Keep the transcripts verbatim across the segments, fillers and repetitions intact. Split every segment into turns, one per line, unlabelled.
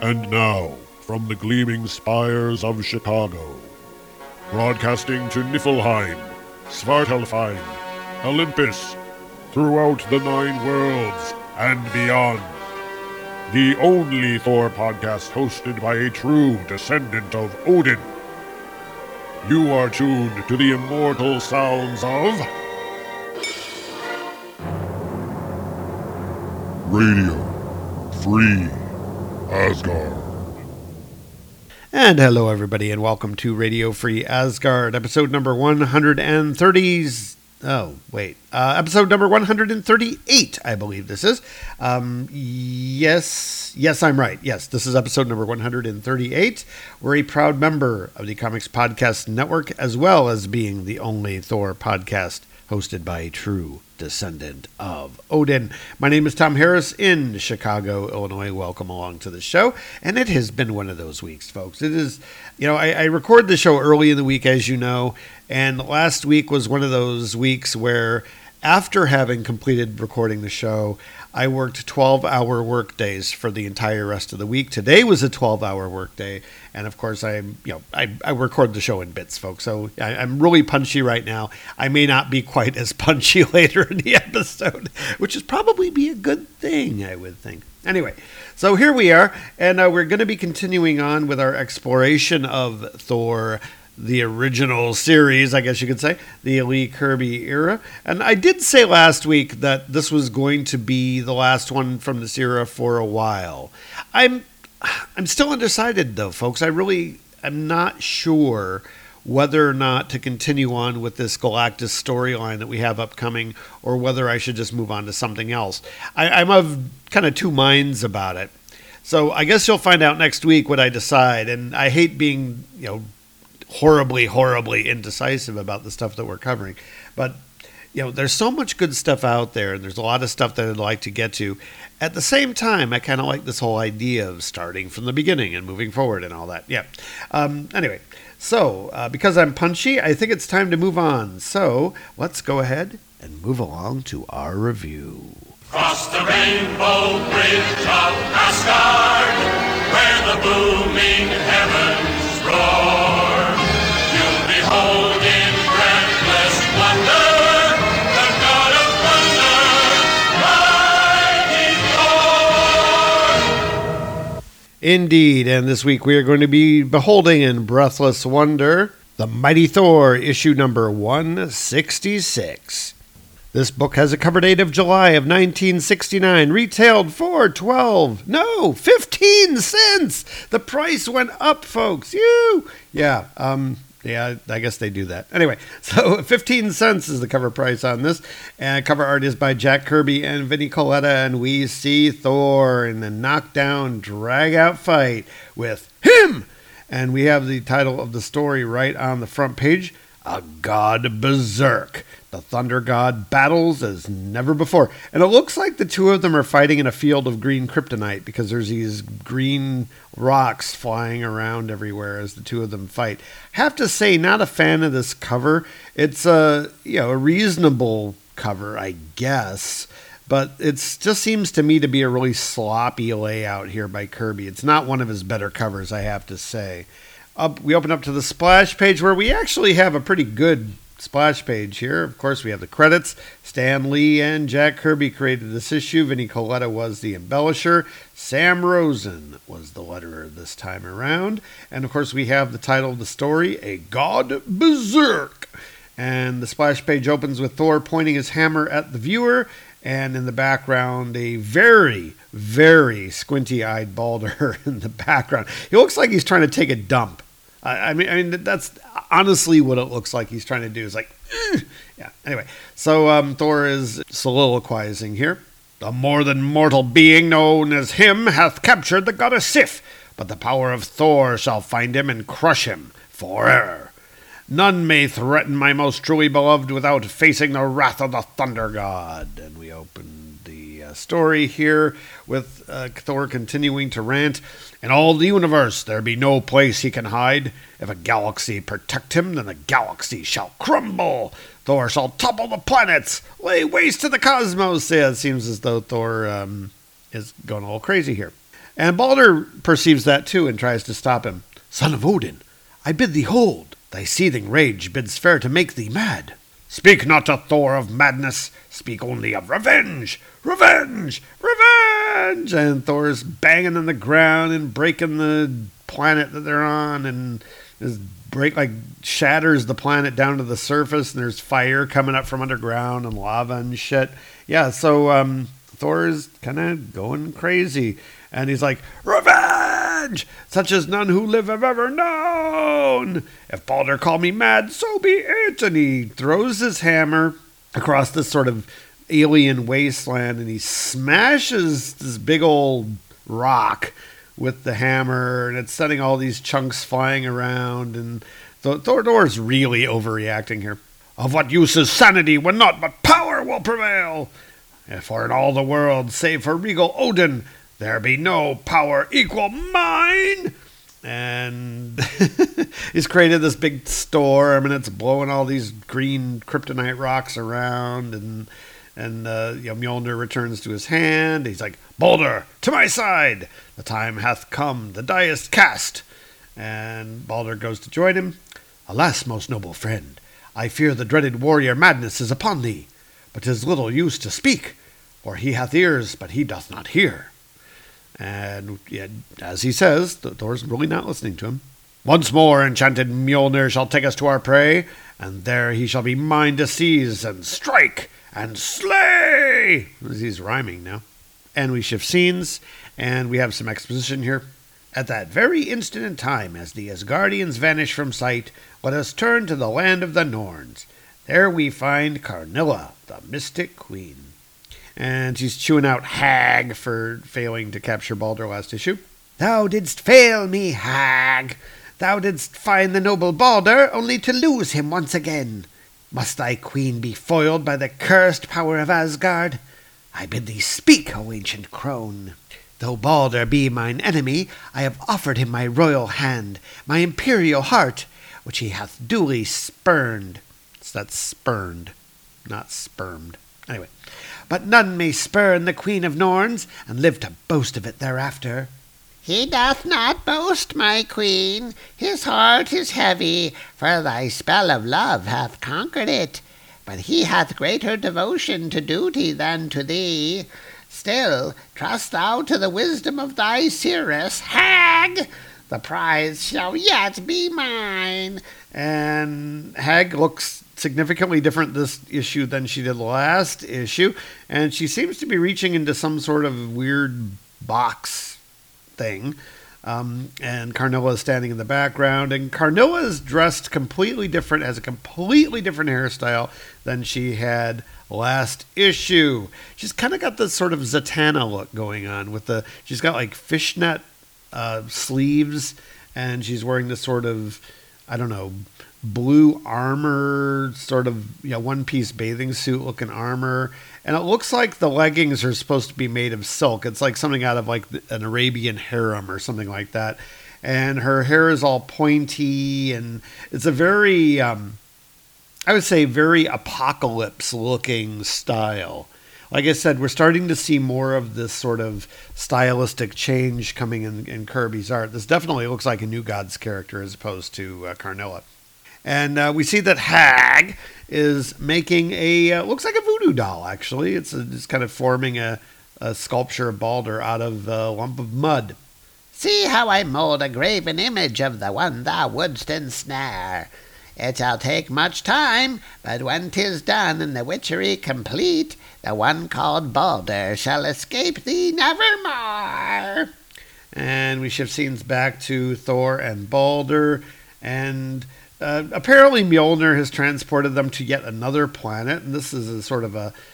And now, from the gleaming spires of Chicago, broadcasting to Niflheim, Svartalfheim, Olympus, throughout the nine worlds and beyond, the only Thor podcast hosted by a true descendant of Odin. You are tuned to the immortal sounds of Radio Free Asgard.
And hello everybody, and welcome to Radio Free Asgard, episode number one hundred thirty. Oh, wait. Uh, episode number one hundred thirty-eight, I believe this is. Um, yes, yes, I'm right. Yes, this is episode number one hundred thirty-eight. We're a proud member of the Comics Podcast Network, as well as being the only Thor podcast hosted by a true descendant of Odin. My name is Tom Harris in Chicago, Illinois. Welcome along to the show. And it has been one of those weeks, folks. It is, you know, I, I record the show early in the week, as you know, and last week was one of those weeks where after having completed recording the show, I worked twelve-hour work days for the entire rest of the week. Today was a twelve-hour work day, and of course, I, you know, I, I record the show in bits, folks. So I, I'm really punchy right now. I may not be quite as punchy later in the episode, which is probably be a good thing, I would think. Anyway, so here we are, and uh, we're going to be continuing on with our exploration of Thor, the original series, I guess you could say, the Lee Kirby era. And I did say last week that this was going to be the last one from this era for a while. I'm I'm still undecided, though, folks. I really am not sure whether or not to continue on with this Galactus storyline that we have upcoming, or whether I should just move on to something else. I, I'm of kind of two minds about it. So I guess you'll find out next week what I decide. And I hate being, you know, horribly, horribly indecisive about the stuff that we're covering. But, you know, there's so much good stuff out there, and there's a lot of stuff that I'd like to get to. At the same time, I kind of like this whole idea of starting from the beginning and moving forward and all that. Yeah. Um, anyway, so uh, because I'm punchy, I think it's time to move on. So let's go ahead and move along to our review.
Cross the rainbow bridge of Asgard, where the booming heavens roar. You'll behold in breathless wonder the God of thunder, mighty Thor.
Indeed, and this week we are going to be beholding in breathless wonder the Mighty Thor, issue number one sixty-six. This book has a cover date of July of nineteen sixty-nine, retailed for twelve, no, fifteen cents. The price went up, folks. You, yeah, um, yeah, I guess they do that. Anyway, so fifteen cents is the cover price on this. And cover art is by Jack Kirby and Vinnie Coletta, and we see Thor in the knockdown, drag-out fight with him. And we have the title of the story right on the front page, A God Berserk. The Thunder God battles as never before. And it looks like the two of them are fighting in a field of green kryptonite, because there's these green rocks flying around everywhere as the two of them fight. Have to say, not a fan of this cover. It's a, you know, a reasonable cover, I guess. But it just seems to me to be a really sloppy layout here by Kirby. It's not one of his better covers, I have to say. Up, we open up to the splash page, where we actually have a pretty good splash page here. Of course, we have the credits. Stan Lee and Jack Kirby created this issue. Vinnie Coletta was the embellisher. Sam Rosen was the letterer this time around. And of course, we have the title of the story, A God Berserk. And the splash page opens with Thor pointing his hammer at the viewer. And in the background, a very, very squinty-eyed Balder in the background. He looks like he's trying to take a dump. I mean, I mean that's honestly what it looks like he's trying to do. Is like, Ugh. yeah. Anyway, so um, Thor is soliloquizing here. The more than mortal being known as him hath captured the goddess Sif, but the power of Thor shall find him and crush him forever. None may threaten my most truly beloved without facing the wrath of the Thunder God. And we open the uh, story here with uh, Thor continuing to rant. In all the universe there be no place he can hide. If a galaxy protect him, then the galaxy shall crumble. Thor shall topple the planets, lay waste to the cosmos. Yeah, it seems as though Thor um, is going a little crazy here. And Balder perceives that too and tries to stop him. Son of Odin, I bid thee hold. Thy seething rage bids fair to make thee mad. Speak not to Thor of madness. Speak only of revenge. Revenge! Revenge! And Thor's banging on the ground and breaking the planet that they're on, and is break like shatters the planet down to the surface, and there's fire coming up from underground and lava and shit. Yeah, so um, Thor's kind of going crazy. And he's like, revenge, such as none who live have ever known. If Balder call me mad, so be it. And he throws his hammer across this sort of alien wasteland, and he smashes this big old rock with the hammer, and it's setting all these chunks flying around. And Thor Thor's really overreacting here. Of what use is sanity when naught but power will prevail? For in all the world, save for regal Odin, there be no power equal mine. And he's created this big storm, and it's blowing all these green kryptonite rocks around. And and uh, you know, Mjolnir returns to his hand. He's like, Balder, to my side. The time hath come. The die is cast. And Balder goes to join him. Alas, most noble friend, I fear the dreaded warrior madness is upon thee. But 'tis little use to speak, for he hath ears, but he doth not hear. And yeah, as he says, Thor's really not listening to him. Once more enchanted Mjolnir shall take us to our prey, and there he shall be mine to seize and strike and slay. He's rhyming now. And we shift scenes, and we have some exposition here. At that very instant in time, as the Asgardians vanish from sight, let us turn to the land of the Norns. There we find Karnilla, the mystic queen. And she's chewing out Hag for failing to capture Balder last issue. Thou didst fail me, Hag. Thou didst find the noble Balder, only to lose him once again. Must thy queen be foiled by the cursed power of Asgard? I bid thee speak, O ancient crone. Though Balder be mine enemy, I have offered him my royal hand, my imperial heart, which he hath duly spurned. So that's spurned, not spermed. Anyway. But none may spurn the Queen of Norns, and live to boast of it thereafter. He doth not boast, my queen. His heart is heavy, for thy spell of love hath conquered it. But he hath greater devotion to duty than to thee. Still, trust thou to the wisdom of thy seeress, Hag. The prize shall yet be mine. And Hag looks significantly different this issue than she did last issue, and she seems to be reaching into some sort of weird box thing. Um, and Karnilla is standing in the background, and Karnilla is dressed completely different, has a completely different hairstyle than she had last issue. She's kind of got this sort of Zatanna look going on with the, she's got like fishnet uh, sleeves, and she's wearing this sort of, I don't know, blue armor, sort of, you know, one-piece bathing suit looking armor, and it looks like the leggings are supposed to be made of silk. It's like something out of like an Arabian harem or something like that. And her hair is all pointy, and it's a very, um, I would say, very apocalypse-looking style. Like I said, we're starting to see more of this sort of stylistic change coming in, in Kirby's art. This definitely looks like a New Gods character as opposed to uh, Karnilla. And uh, we see that Hag is making a, uh, looks like a voodoo doll, actually. It's, a, it's kind of forming a, a sculpture of Balder out of a lump of mud. See how I mold a graven image of the one thou wouldst ensnare. It shall take much time, but when 'tis done and the witchery complete, the one called Balder shall escape thee nevermore. And we shift scenes back to Thor and Balder, and Uh, apparently Mjolnir has transported them to yet another planet, and this is a sort of a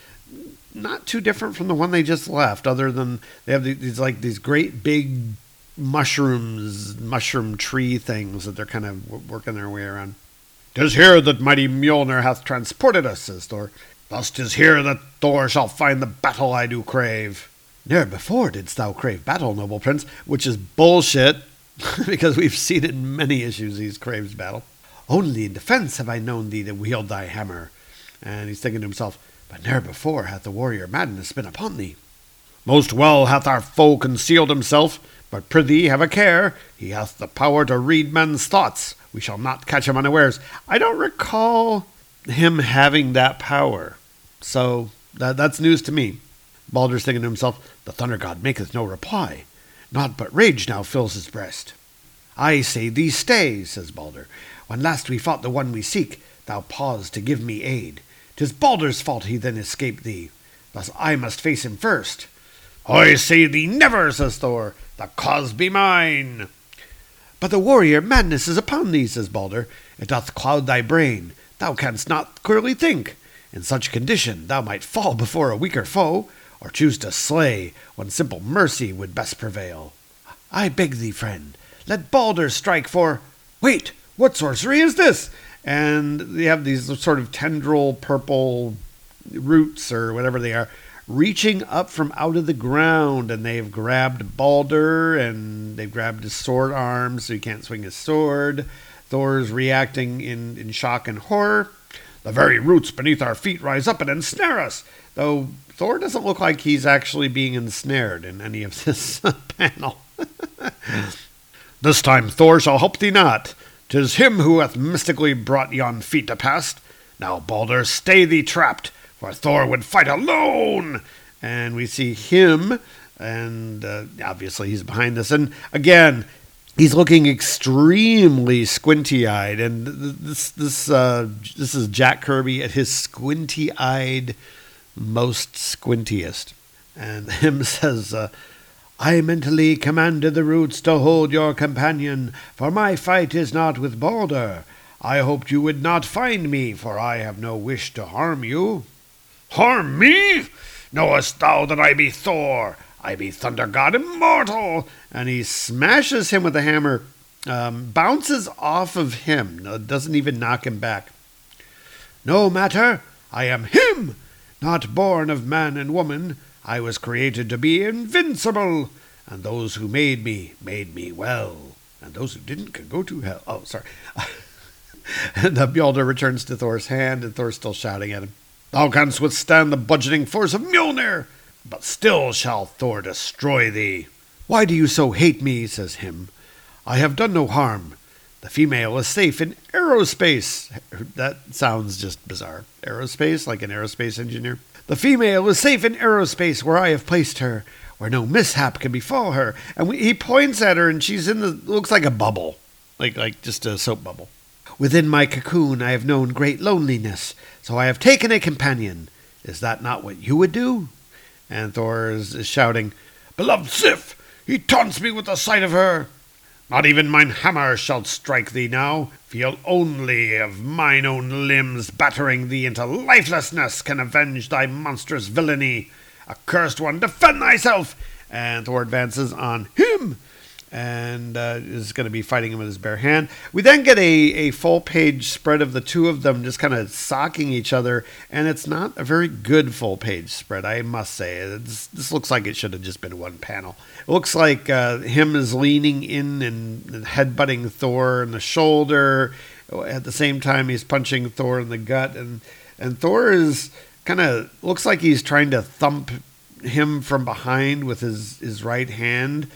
not too different from the one they just left, other than they have these like these great big mushrooms, mushroom tree things that they're kind of working their way around. "'Tis here that mighty Mjolnir hath transported us," says Thor. "Thus 'tis here that Thor shall find the battle I do crave." "Ne'er before didst thou crave battle, noble prince," which is bullshit, because we've seen in many issues he's craves battle. "Only in defense have I known thee to wield thy hammer." And he's thinking to himself, "But ne'er before hath the warrior madness been upon thee." Most well hath our foe concealed himself, but prithee have a care. He hath the power to read men's thoughts. We shall not catch him unawares. I don't recall him having that power. So that, that's news to me. Balder's thinking to himself, the Thunder God maketh no reply. Naught but rage now fills his breast. I say thee stay, says Balder. When last we fought the one we seek, thou paused to give me aid. 'Tis Balder's fault he then escaped thee. Thus I must face him first. I say thee never, says Thor. The cause be mine. But the warrior madness is upon thee, says Balder. It doth cloud thy brain. Thou canst not clearly think. In such condition thou might fall before a weaker foe, or choose to slay when simple mercy would best prevail. I beg thee, friend, let Balder strike for... Wait, what sorcery is this? And they have these sort of tendril purple roots, or whatever they are, reaching up from out of the ground, and they've grabbed Balder, and they've grabbed his sword arm, so he can't swing his sword. Thor's reacting in, in shock and horror. The very roots beneath our feet rise up and ensnare us, though Thor doesn't look like he's actually being ensnared in any of this panel. This time Thor shall help thee not. 'Tis him who hath mystically brought yon feat to pass. Now, Balder, stay thee trapped, for Thor would fight alone. And we see him, and uh, obviously he's behind this. And again, he's looking extremely squinty-eyed. And this this uh, this is Jack Kirby at his squinty-eyed, most squintiest. And him says, uh, I mentally commanded the roots to hold your companion, for my fight is not with Balder. I hoped you would not find me, for I have no wish to harm you. Harm me? Knowest thou that I be Thor? I be Thunder God immortal. And he smashes him with a hammer, um, bounces off of him, doesn't even knock him back. No matter, I am him, not born of man and woman. I was created to be invincible, and those who made me, made me well, and those who didn't can go to hell. Oh, sorry. And the Balder returns to Thor's hand, and Thor's still shouting at him. Thou canst withstand the bludgeoning force of Mjolnir, but still shall Thor destroy thee. Why do you so hate me, says him. I have done no harm. The female is safe in aerospace. That sounds just bizarre. Aerospace, like an aerospace engineer. The female is safe in aerospace where I have placed her, where no mishap can befall her. And we, he points at her, and she's in the, looks like a bubble, like like just a soap bubble. Within my cocoon I have known great loneliness, so I have taken a companion. Is that not what you would do? And Thor is, is shouting, Beloved Sif, he taunts me with the sight of her. Not even mine hammer shall strike thee now. Feel only of mine own limbs battering thee into lifelessness can avenge thy monstrous villainy. Accursed one, defend thyself! And Thor advances on him, and uh, is going to be fighting him with his bare hand. We then get a, a full-page spread of the two of them just kind of socking each other, and it's not a very good full-page spread, I must say. It's, this looks like it should have just been one panel. It looks like uh, him is leaning in and, and headbutting Thor in the shoulder. At the same time, he's punching Thor in the gut, and, and Thor is kind of, looks like he's trying to thump him from behind with his, his right hand.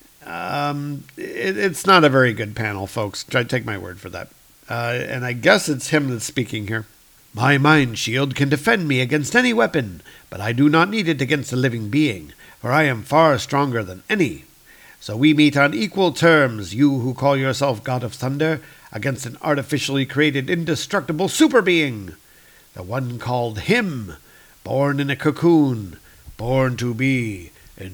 Um, it, it's not a very good panel, folks. Try to take my word for that. Uh, and I guess it's him that's speaking here. My mind shield can defend me against any weapon, but I do not need it against a living being, for I am far stronger than any. So we meet on equal terms, you who call yourself God of Thunder, against an artificially created indestructible super being. The one called him, born in a cocoon, born to be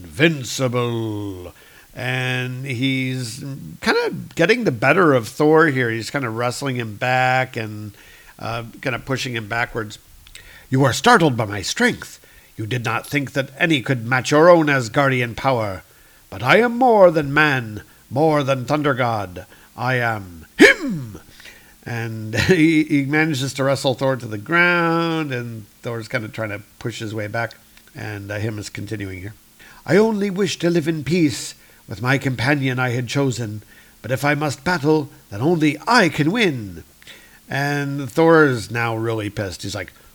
invincible. And he's kind of getting the better of Thor here. He's kind of wrestling him back and uh, kind of pushing him backwards. You are startled by my strength. You did not think that any could match your own Asgardian power. But I am more than man, more than Thunder God. I am him! And he, he manages to wrestle Thor to the ground, and Thor's kind of trying to push his way back. And uh, him is continuing here. I only wish to live in peace with my companion I had chosen, but if I must battle, then only I can win. And Thor is now really pissed. He's like,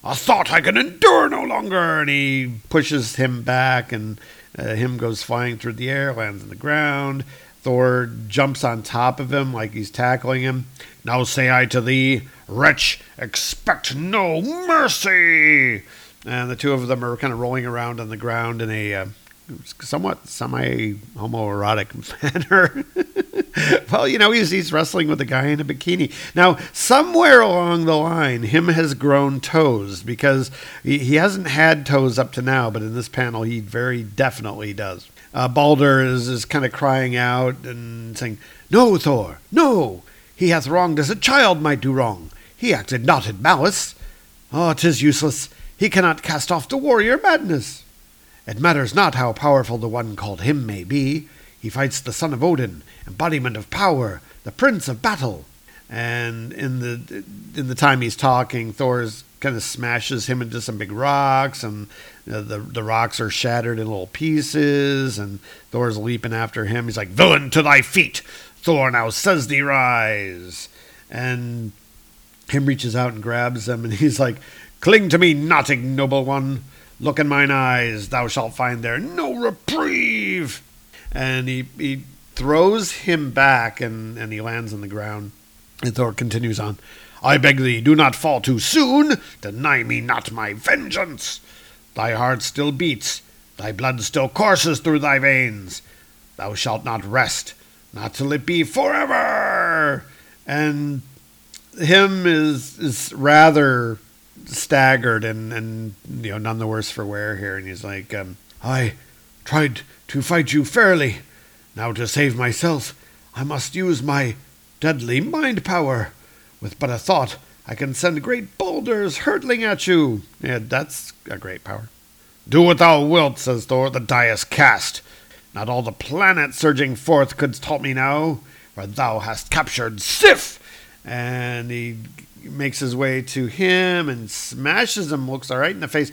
"I thought I could endure no longer," and he pushes him back, and uh, him goes flying through the air, lands on the ground. Thor jumps on top of him like he's tackling him. "Now say I to thee, wretch, expect no mercy!" And the two of them are kind of rolling around on the ground in a uh, somewhat semi-homoerotic manner. Well, you know, he's, he's wrestling with a guy in a bikini. Now, somewhere along the line, him has grown toes, because he, he hasn't had toes up to now, but in this panel, he very definitely does. Uh, Balder is, is kind of crying out and saying, "No, Thor, no! He hath wronged as a child might do wrong. He acted not in malice. Oh, 'tis useless. He cannot cast off the warrior madness. It matters not how powerful the one called him may be. He fights the son of Odin, embodiment of power, the prince of battle." And in the in the time he's talking, Thor kind of smashes him into some big rocks, and uh, the the rocks are shattered in little pieces, and Thor's leaping after him. He's like, "Villain, to thy feet! Thor now says thee rise!" And him reaches out and grabs him, and he's like, "Cling to me not, ignoble one. Look in mine eyes, thou shalt find there no reprieve." And he, he throws him back, and, and he lands on the ground. And Thor continues on, "I beg thee, do not fall too soon. Deny me not my vengeance. Thy heart still beats. Thy blood still courses through thy veins. Thou shalt not rest, not till it be forever." And him is is rather staggered and, and you know, none the worse for wear here. And he's like, um, "I tried to fight you fairly. Now to save myself, I must use my deadly mind power. With but a thought, I can send great boulders hurtling at you." Yeah, that's a great power. "Do what thou wilt," says Thor, "the die is cast. Not all the planets surging forth couldst halt me now, for thou hast captured Sif." And he makes his way to him and smashes him, looks all right in the face.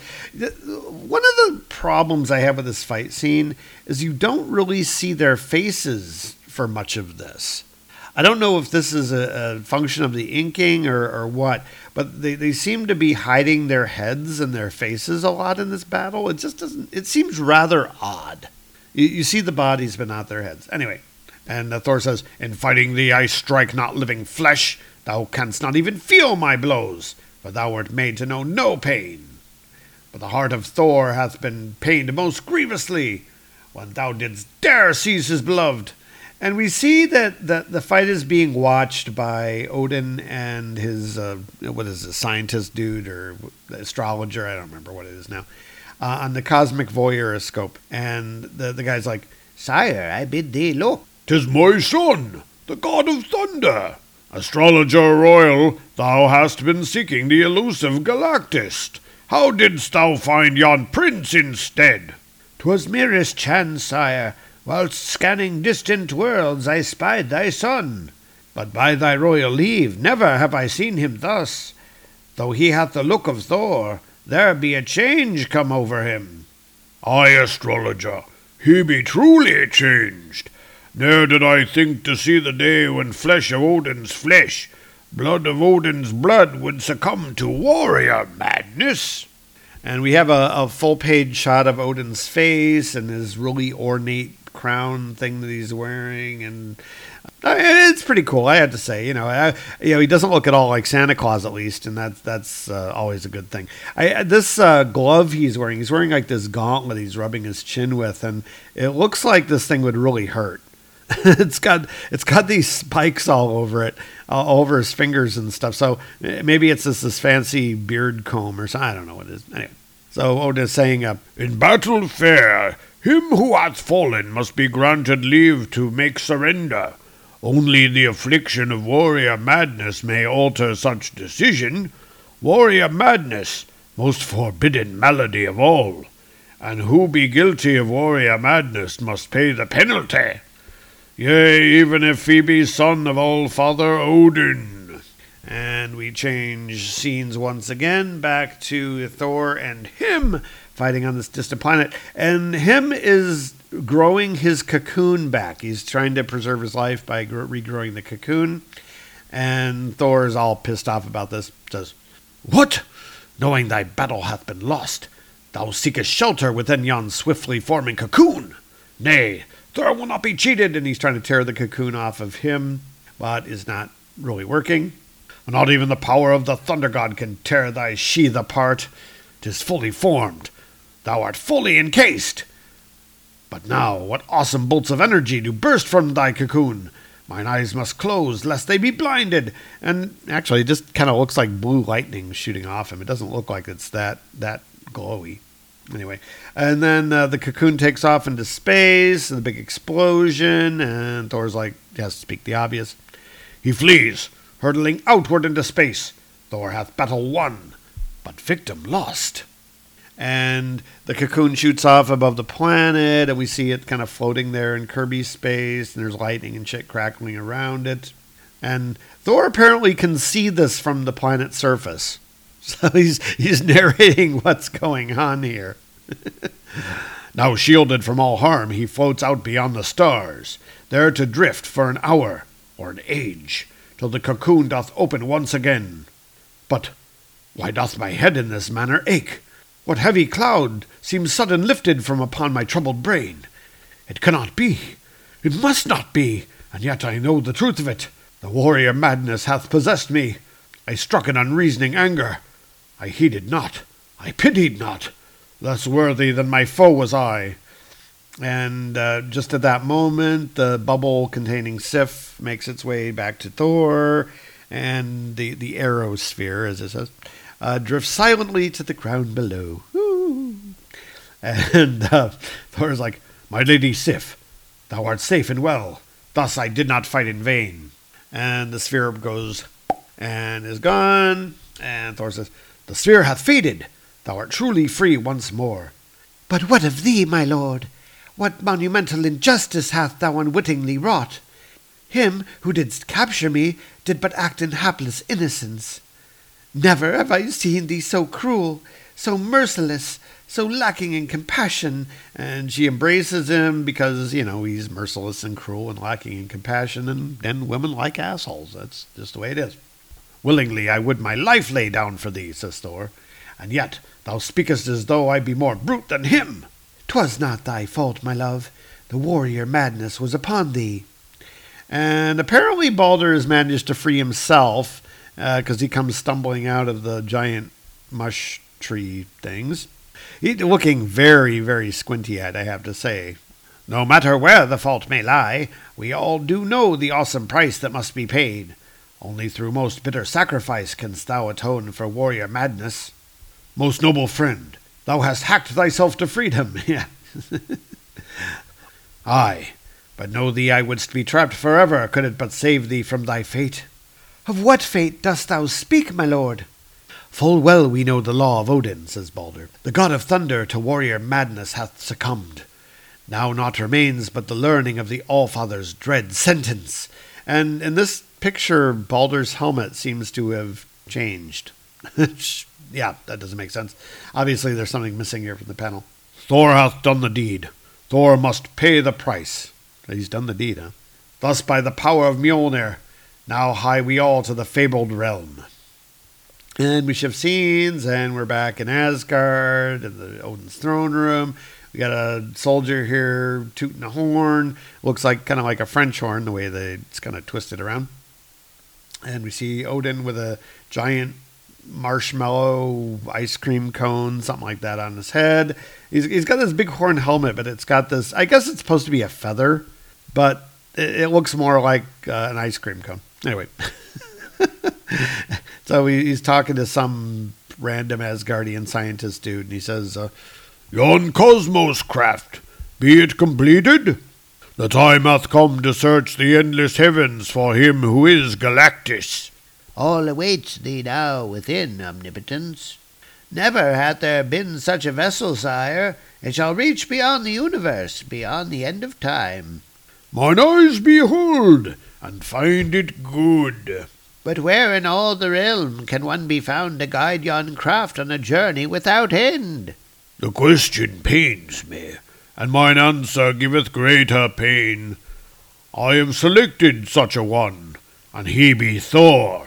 One of the problems I have with this fight scene is you don't really see their faces for much of this. I don't know if this is a, a function of the inking or, or what, but they, they seem to be hiding their heads and their faces a lot in this battle. It just doesn't, it seems rather odd. You, you see the bodies, but not their heads. Anyway, and uh, Thor says, "In fighting thee, I strike not living flesh. Thou canst not even feel my blows, for thou wert made to know no pain. But the heart of Thor hath been pained most grievously, when thou didst dare seize his beloved." And we see that, that the fight is being watched by Odin and his, uh, what is it, scientist dude or astrologer, I don't remember what it is now, uh, on the cosmic voyeuroscope. And the, the guy's like, "Sire, I bid thee look."
"'Tis my son, the god of thunder. Astrologer royal, thou hast been seeking the elusive Galactist. How didst thou find yon prince instead?"
"'Twas merest chance, sire. Whilst scanning distant worlds, I spied thy son. But by thy royal leave, never have I seen him thus. Though he hath the look of Thor, there be a change come over him."
"Aye, astrologer, he be truly changed. Ne'er did I think to see the day when flesh of Odin's flesh, blood of Odin's blood, would succumb to warrior madness." And we have a, a full-page shot of Odin's face and his really ornate crown thing that he's wearing, and uh, it's pretty cool, I have to say. You know, I, you know, he doesn't look at all like Santa Claus, at least, and that's that's uh, always a good thing. I, this uh, glove he's wearing, he's wearing like this gauntlet he's rubbing his chin with, and it looks like this thing would really hurt. it's got it's got these spikes all over it, all over his fingers and stuff. So maybe it's this this fancy beard comb or something. I don't know what it is. Anyway, so Odin is saying, uh, "In battle fair, him who hath fallen must be granted leave to make surrender. Only the affliction of warrior madness may alter such decision. Warrior madness, most forbidden malady of all. And who be guilty of warrior madness must pay the penalty. Yea, even if he be son of All-Father Odin." And we change scenes once again back to Thor and him fighting on this distant planet. And him is growing his cocoon back. He's trying to preserve his life by regrowing the cocoon. And Thor is all pissed off about this. Says, "What?
knowing thy battle hath been lost, thou seekest shelter within yon swiftly forming cocoon. Nay, Thor will not be cheated, and he's trying to tear the cocoon off of him, but is not really working. Not even the power of the Thunder God can tear thy sheath apart. 'Tis fully formed. Thou art fully encased. But now, what awesome bolts of energy do burst from thy cocoon? Mine eyes must close, lest they be blinded. And actually, it just kind of looks like blue lightning shooting off him. It doesn't look like it's that that glowy. Anyway, and then uh, the cocoon takes off into space, and the big explosion, and Thor's like, he has to speak the obvious. He flees, hurtling outward into space. Thor hath battle won, but victim lost. And the cocoon shoots off above the planet, and we see it kind of floating there in Kirby space, and there's lightning and shit crackling around it. And Thor apparently can see this from the planet's surface. So he's he's narrating what's going on here. Now shielded from all harm, he floats out beyond the stars, there to drift for an hour or an age, till the cocoon doth open once again. But why doth my head in this manner ache? What heavy cloud seems sudden lifted from upon my troubled brain? It cannot be, it must not be, and yet I know the truth of it. The warrior madness hath possessed me. I struck in unreasoning anger. I heeded not, I pitied not. Less worthy than my foe was I. And uh, just at that moment, the bubble containing Sif makes its way back to Thor, and the, the aerosphere, as it says, uh, drifts silently to the ground below. Woo. And uh, Thor's like, My lady Sif, thou art safe and well. Thus I did not fight in vain. And the sphere goes and is gone. And Thor says, The sphere hath faded. Thou art truly free once more. But what of thee, my lord? What monumental injustice hath thou unwittingly wrought? Him who didst capture me did but act in hapless innocence. Never have I seen thee so cruel, so merciless, so lacking in compassion. And she embraces him because, you know, he's merciless and cruel and lacking in compassion, and then women like assholes. That's just the way it is. Willingly I would my life lay down for thee, says Thor, and yet thou speakest as though I be more brute than him. 'Twas not thy fault, my love. The warrior madness was upon thee. And apparently Balder has managed to free himself, because uh, he comes stumbling out of the giant mush tree things. He's looking very, very squinty-eyed, I have to say. No matter where the fault may lie, we all do know the awesome price that must be paid. Only through most bitter sacrifice canst thou atone for warrior madness. Most noble friend, thou hast hacked thyself to freedom. Yeah. Aye, but know thee I wouldst be trapped forever, could it but save thee from thy fate. Of what fate dost thou speak, my lord? Full well we know the law of Odin, says Balder. The god of thunder to warrior madness hath succumbed. Now naught remains but the learning of the Allfather's dread sentence. And in this picture, Balder's helmet seems to have changed. Yeah, that doesn't make sense. Obviously, there's something missing here from the panel. Thor hath done the deed. Thor must pay the price. He's done the deed, huh? Thus, by the power of Mjolnir, now hie we all to the fabled realm. And we shift scenes, and we're back in Asgard, in the Odin's throne room. We got a soldier here tooting a horn. Looks like kind of like a French horn, the way that it's kind of twisted around. And we see Odin with a giant marshmallow ice cream cone, something like that, on his head. He's he's got this big horn helmet, but it's got this, I guess it's supposed to be a feather, but it, it looks more like uh, an ice cream cone. Anyway. So he, he's talking to some random Asgardian scientist dude, and he says, uh, Yon cosmos craft, be it completed? The time hath come to search the endless heavens for him who is Galactus.
All awaits thee now within, Omnipotence. Never hath there been such a vessel, sire. It shall reach beyond the universe, beyond the end of time.
Mine eyes behold, and find it good.
But where in all the realm can one be found to guide yon craft on a journey without end?
The question pains me, and mine answer giveth greater pain. I am selected such a one, and he be Thor,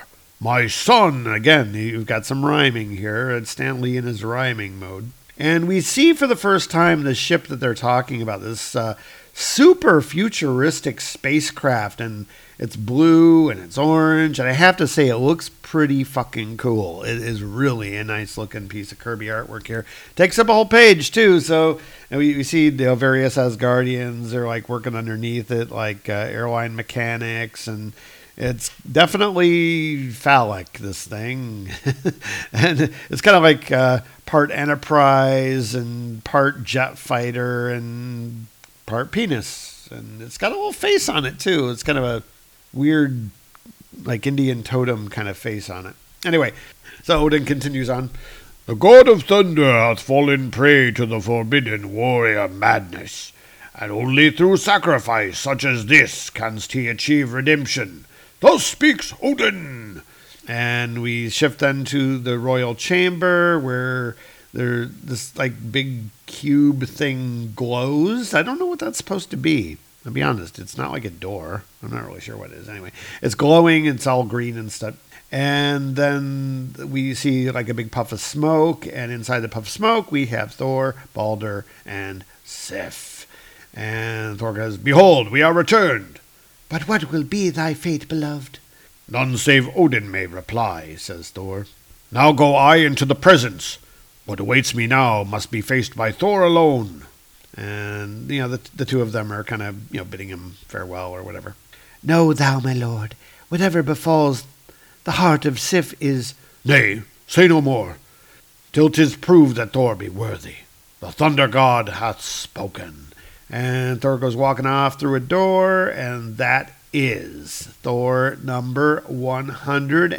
My son, again, you've got some rhyming here. It's Stan Lee in his rhyming mode. And we see for the first time the ship that they're talking about, this uh, super futuristic spacecraft, and it's blue and it's orange, and I have to say it looks pretty fucking cool. It is really a nice looking piece of Kirby artwork here. Takes up a whole page too, so and we, we see, you know, various Asgardians are like working underneath it, like uh, airline mechanics, and it's definitely phallic, this thing. And it's kind of like uh, part Enterprise and part jet fighter and part penis. And it's got a little face on it too. It's kind of a weird, like Indian totem kind of face on it. Anyway, so Odin continues on. The god of thunder hath fallen prey to the forbidden warrior madness, and only through sacrifice such as this canst he achieve redemption. Thus speaks Odin. And we shift then to the royal chamber where there this like big cube thing glows. I don't know what that's supposed to be. I'll be honest, it's not like a door. I'm not really sure what it is. Anyway, it's glowing. It's all green and stuff. And then we see like a big puff of smoke. And inside the puff of smoke, we have Thor, Balder, and Sif. And Thor goes, "Behold, we are returned." "But what will be thy fate, beloved?" "None save Odin may reply," says Thor. "Now go I into the presence. What awaits me now must be faced by Thor alone." And, you know, the, the two of them are kind of, you know, bidding him farewell or whatever. "Know thou, my lord, whatever befalls, the heart of Sif is—" "Nay, say no more, till 'tis proved that Thor be worthy. The thunder god hath spoken." And Thor goes walking off through a door, and that is Thor number one hundred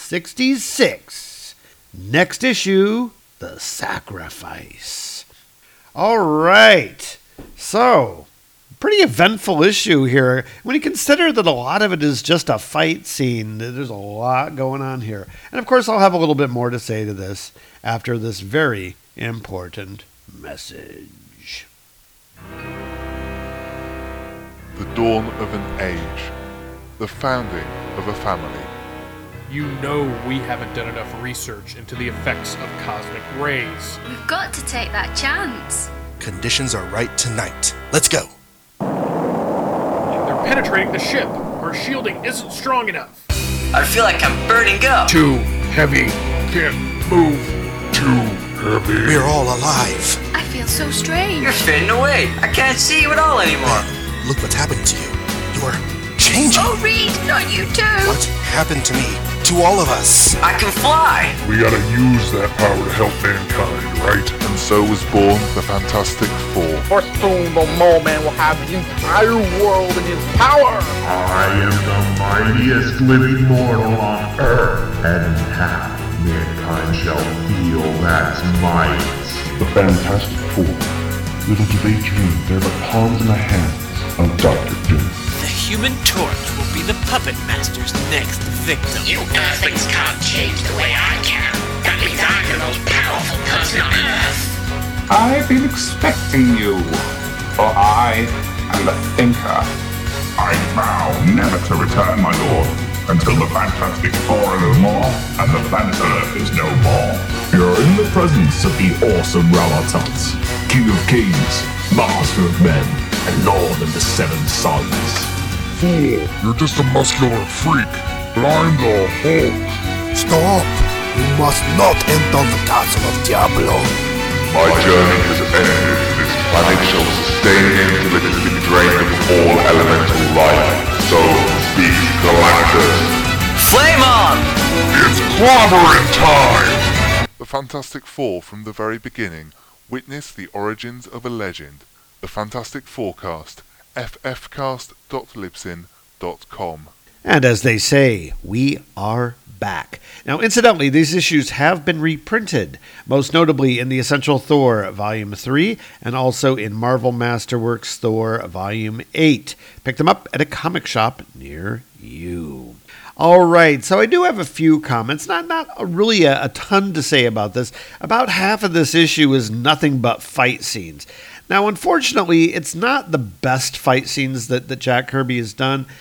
sixty-six. Next issue, The Sacrifice. All right, so pretty eventful issue here. When you consider that a lot of it is just a fight scene, there's a lot going on here. And of course, I'll have a little bit more to say to this after this very important message.
The dawn of an age. The founding of a family.
You know we haven't done enough research into the effects of cosmic rays.
We've got to take that chance.
Conditions are right tonight. Let's go.
They're penetrating the ship. Our shielding isn't strong enough.
I feel like I'm burning up.
Too heavy. Can't move.
Too heavy.
We're all alive.
I feel so strange.
You're fading away. I can't see you at all anymore.
Look what's happened to you. You're changing.
Oh, Reed, not you too.
What happened to me? To all of us.
I can fly.
We gotta use that power to help mankind, right?
And so was born the Fantastic Four.
For soon the Mole Man will have the entire world in his power.
I am the mightiest living mortal on Earth, and half mankind shall feel that might.
The Fantastic Four. Little do they dream they're the palms in the hands of Doctor Doom.
The Human Torch will be the Puppet Master's next victim.
You Earthlings can't change the way I can. That means I'm the most powerful person on Earth.
I've been expecting you, for I am the Thinker.
I vow never to return, my lord, until the Fantastic Four are no more, and the planet Earth is no more. You're in the presence of the awesome Ralatot, King of Kings, Master of Men, and Lord of the Seven Suns.
Fool, you're just a muscular freak, but I'm the Hulk.
Stop! You must not enter the castle of Diablo.
My journey has ended. This planet shall sustain him till it has been drained of all elemental life. So speaks Galactus.
Flame on!
It's clobbering time!
The Fantastic Four from the very beginning witness the origins of a legend. The Fantastic Forecast. f f cast dot libsyn dot com.
And as they say, we are back. Now, incidentally, these issues have been reprinted, most notably in the Essential Thor Volume three and also in Marvel Masterworks Thor Volume eight. Pick them up at a comic shop near you. All right, so I do have a few comments, not not a, really a, a ton to say about this. About half of this issue is nothing but fight scenes. Now, unfortunately, it's not the best fight scenes that, that Jack Kirby has done.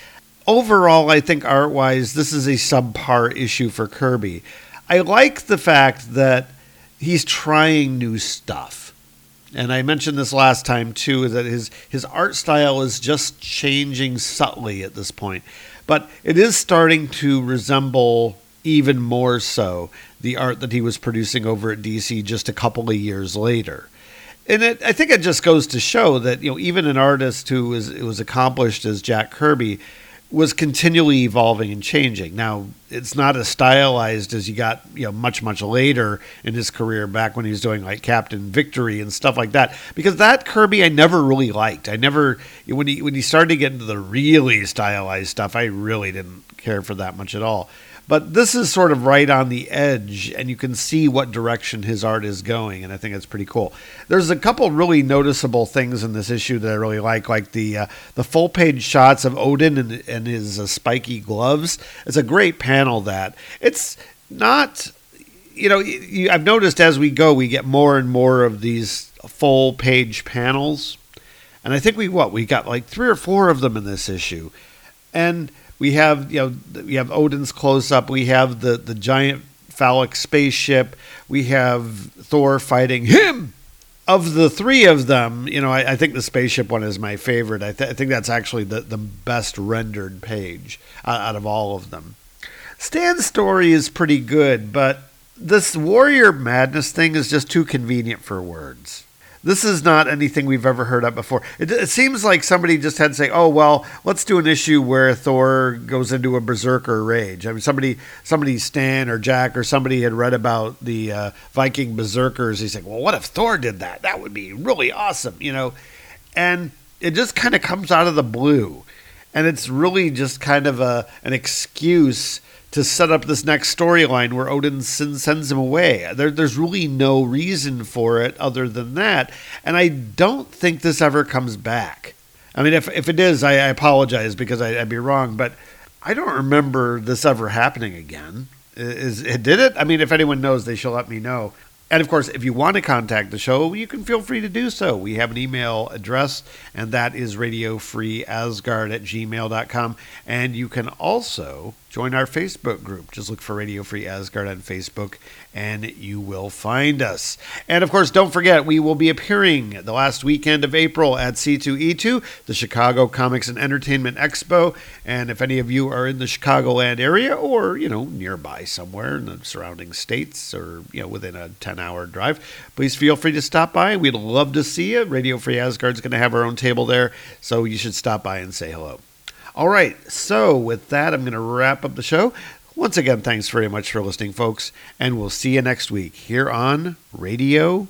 overall, I think art-wise, this is a subpar issue for Kirby. I like the fact that he's trying new stuff. And I mentioned this last time, too, that his, his art style is just changing subtly at this point. But it is starting to resemble, even more so, the art that he was producing over at D C just a couple of years later. And it, I think it just goes to show that, you know, even an artist who was, was accomplished as Jack Kirby was continually evolving and changing. Now, it's not as stylized as you got, you know, much, much later in his career, back when he was doing like Captain Victory and stuff like that. Because that Kirby I never really liked. I never, when he when he started to get into the really stylized stuff, I really didn't care for that much at all. But this is sort of right on the edge, and you can see what direction his art is going, and I think it's pretty cool. There's a couple really noticeable things in this issue that I really like, like the uh, the full-page shots of Odin and, and his uh, spiky gloves. It's a great panel, that. It's not, you know, you, I've noticed as we go, we get more and more of these full-page panels, and I think we, what, we got like three or four of them in this issue, and we have, you know, we have Odin's close-up. We have the, the giant phallic spaceship. We have Thor fighting him. Of the three of them, you know, I, I think the spaceship one is my favorite. I, th- I think that's actually the, the best rendered page out, out of all of them. Stan's story is pretty good, but this Warrior Madness thing is just too convenient for words. This is not anything we've ever heard of before. It, it seems like somebody just had to say, oh, well, let's do an issue where Thor goes into a berserker rage. I mean, somebody, somebody, Stan or Jack or somebody had read about the uh, Viking berserkers. He's like, well, what if Thor did that? That would be really awesome, you know? And it just kind of comes out of the blue. And it's really just kind of a an excuse to set up this next storyline where Odin sends him away. There, there's really no reason for it other than that. And I don't think this ever comes back. I mean, if if it is, I, I apologize, because I, I'd be wrong. But I don't remember this ever happening again. Is, is did it? I mean, if anyone knows, they shall let me know. And, of course, if you want to contact the show, you can feel free to do so. We have an email address, and that is radio free asgard at gmail dot com. And you can also join our Facebook group. Just look for Radio Free Asgard on Facebook, and you will find us. And, of course, don't forget, we will be appearing the last weekend of April at C two E two, the Chicago Comics and Entertainment Expo. And if any of you are in the Chicagoland area, or, you know, nearby somewhere in the surrounding states, or, you know, within a ten-hour drive, please feel free to stop by. We'd love to see you. Radio Free Asgard's going to have our own table there, so you should stop by and say hello. All right, so with that, I'm going to wrap up the show. Once again, thanks very much for listening, folks, and we'll see you next week here on Radio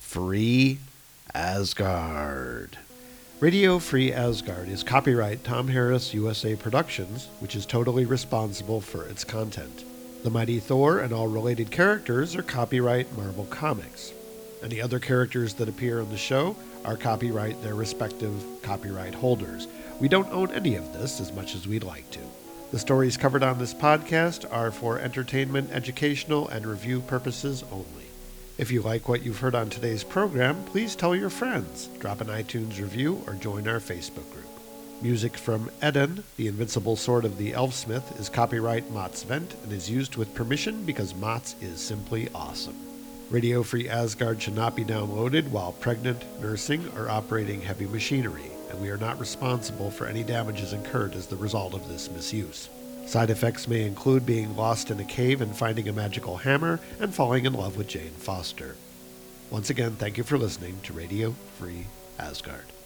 Free Asgard. Radio Free Asgard is copyright Tom Harris U S A Productions, which is totally responsible for its content. The Mighty Thor and all related characters are copyright Marvel Comics. Any other characters that appear on the show are copyright their respective copyright holders. We don't own any of this as much as we'd like to. The stories covered on this podcast are for entertainment, educational, and review purposes only. If you like what you've heard on today's program, please tell your friends, drop an iTunes review, or join our Facebook group. Music from Eden, the invincible sword of the Elfsmith, is copyright Mott's Vent and is used with permission because Mott's is simply awesome. Radio Free Asgard should not be downloaded while pregnant, nursing, or operating heavy machinery, and we are not responsible for any damages incurred as the result of this misuse. Side effects may include being lost in a cave and finding a magical hammer, and falling in love with Jane Foster. Once again, thank you for listening to Radio Free Asgard.